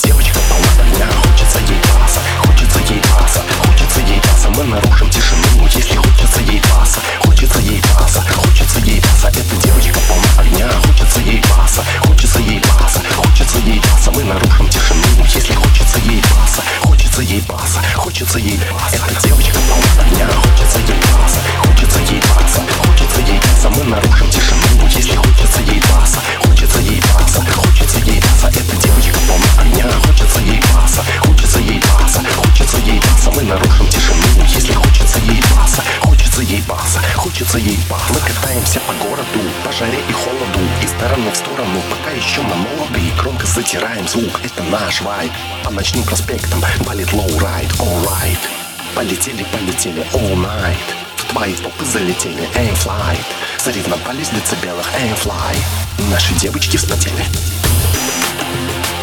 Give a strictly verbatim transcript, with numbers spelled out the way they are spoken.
девочка полна огня, хочется ей паса, хочется ей паса, хочется ей паса. Мы нарушим тишину, если хочется ей паса, хочется ей паса, хочется ей паса. Эта девочка полна огня, хочется ей паса, хочется ей паса, хочется ей паса. Мы нарушим тишину, если хочется ей паса, хочется ей паса, хочется ей паса. Эта девочка полна огня, хочется ей паса, хочется ей паса, хочется ей паса. Мы нарушим тишину, если хочется ей паса, хочется ей паса, хочется ей паса. Эта девочка полна огня, хочется ей паса, хочется ей паса, хочется ей паса. Мы нарушим тишину, если хочется ей паса, хочется ей паса, хочется ей паса. Мы катаемся по городу, по жаре и холоду, из стороны в сторону, пока еще мы молоды. Громко затираем звук, это наш вайб. По ночным проспектам валит лоурайд, alright. Полетели, полетели, all night. В твои стопы залетели, aim flight. Соревновались в децибелах, aim fly. Наши девочки вспотели.